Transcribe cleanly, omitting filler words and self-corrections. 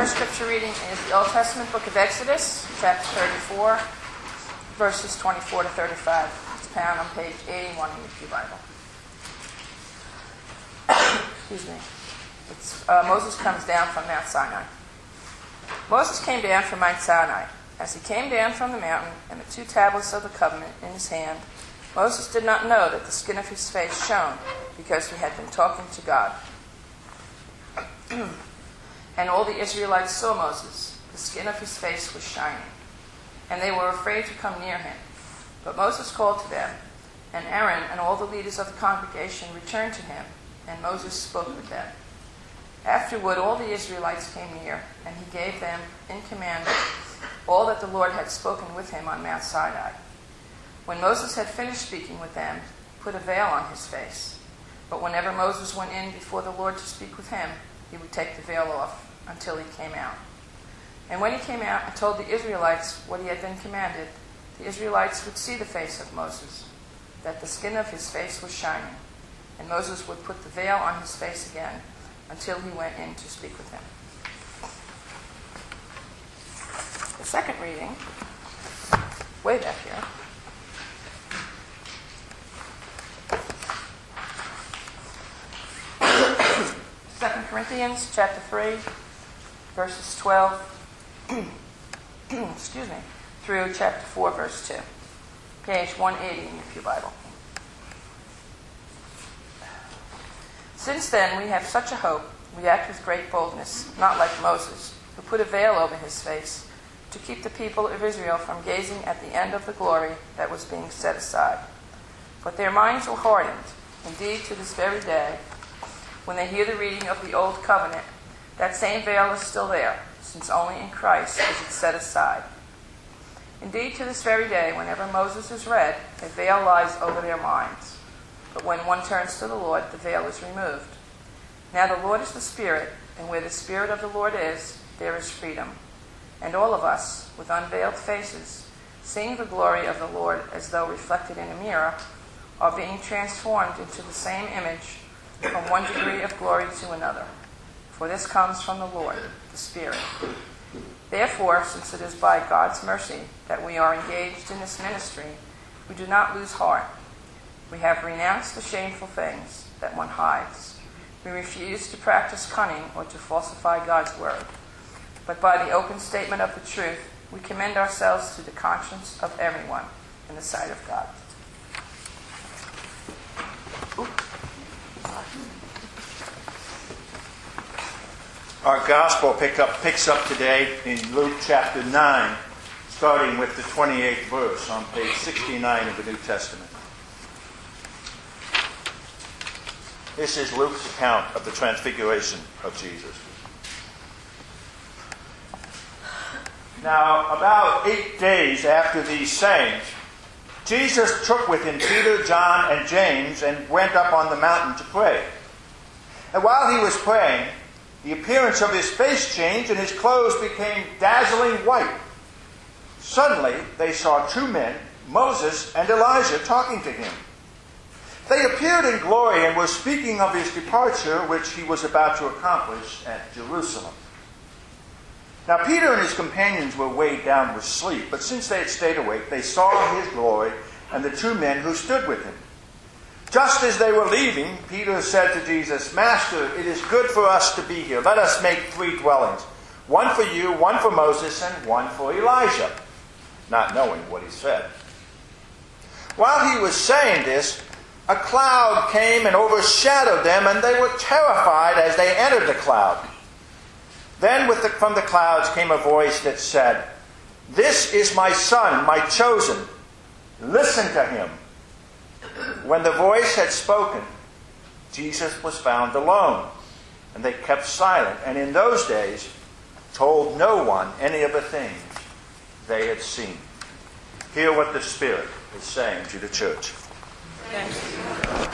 first scripture reading is the Old Testament book of Exodus, chapter 34, verses 24 to 35. It's found on page 81 in your Pew Bible. Excuse me. Moses comes down from Mount Sinai. Moses came down from Mount Sinai. As he came down from the mountain and the 2 tablets of the covenant in his hand, Moses did not know that the skin of his face shone, because he had been talking to God. And all the Israelites saw Moses. The skin of his face was shining, and they were afraid to come near him. But Moses called to them, and Aaron and all the leaders of the congregation returned to him, and Moses spoke with them. Afterward, all the Israelites came near, and he gave them in command all that the Lord had spoken with him on Mount Sinai. When Moses had finished speaking with them, he put a veil on his face. But whenever Moses went in before the Lord to speak with him, he would take the veil off until he came out. And when he came out and told the Israelites what he had been commanded, the Israelites would see the face of Moses, that the skin of his face was shining, and Moses would put the veil on his face again until he went in to speak with him. The second reading, way back here, Second Corinthians chapter 3, verses 12 through chapter 4, verse 2. Page 180 in your Pew Bible. Since then we have such a hope, we act with great boldness, not like Moses, who put a veil over his face to keep the people of Israel from gazing at the end of the glory that was being set aside. But their minds were hardened. Indeed, to this very day, when they hear the reading of the Old Covenant, that same veil is still there, since only in Christ is it set aside. Indeed, to this very day, whenever Moses is read, a veil lies over their minds. But when one turns to the Lord, the veil is removed. Now the Lord is the Spirit, and where the Spirit of the Lord is, there is freedom. And all of us, with unveiled faces, seeing the glory of the Lord as though reflected in a mirror, are being transformed into the same image from one degree of glory to another. For this comes from the Lord, the Spirit. Therefore, since it is by God's mercy that we are engaged in this ministry, we do not lose heart. We have renounced the shameful things that one hides. We refuse to practice cunning or to falsify God's word. But by the open statement of the truth, we commend ourselves to the conscience of everyone in the sight of God. Our gospel picks up today in Luke chapter 9, starting with the 28th verse on page 69 of the New Testament. This is Luke's account of the transfiguration of Jesus. Now, about 8 days after these sayings, Jesus took with him Peter, John, and James and went up on the mountain to pray. And while he was praying, the appearance of his face changed and his clothes became dazzling white. Suddenly, they saw 2 men, Moses and Elijah, talking to him. They appeared in glory and were speaking of his departure, which he was about to accomplish at Jerusalem. Now, Peter and his companions were weighed down with sleep, but since they had stayed awake, they saw his glory and the 2 men who stood with him. Just as they were leaving, Peter said to Jesus, "Master, it is good for us to be here. Let us make 3 dwellings, one for you, one for Moses, and one for Elijah," not knowing what he said. While he was saying this, a cloud came and overshadowed them, and they were terrified as they entered the cloud. Then from the clouds came a voice that said, "This is my son, my chosen. Listen to him." When the voice had spoken, Jesus was found alone, and they kept silent, and in those days told no one any of the things they had seen. Hear what the Spirit is saying to the church. Thank you.